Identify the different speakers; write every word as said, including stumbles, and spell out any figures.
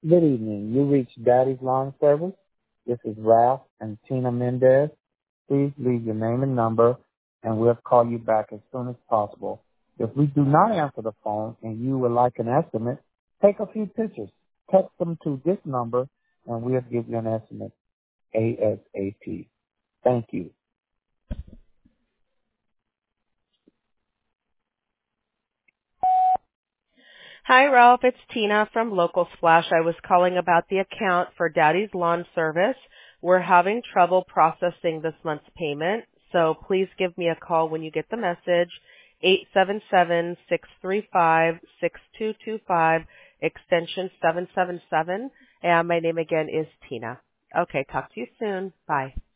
Speaker 1: Good evening. You reached Daddy's Lawn Service. This is Ralph and Tina Mendez. Please leave your name and number, and we'll call you back as soon as possible. If we do not answer the phone and you would like an estimate, take a few pictures. Text them to this number, and we'll give you an estimate ASAP. Thank you.
Speaker 2: Hi, Ralph. It's Tina from Local Splash. I was calling about the account for Daddy's Lawn Service. We're having trouble processing this month's payment, so please give me a call when you get the message, eight seven seven, six three five, six two two five, extension seven seven seven, and my name again is Tina. Okay, talk to you soon. Bye.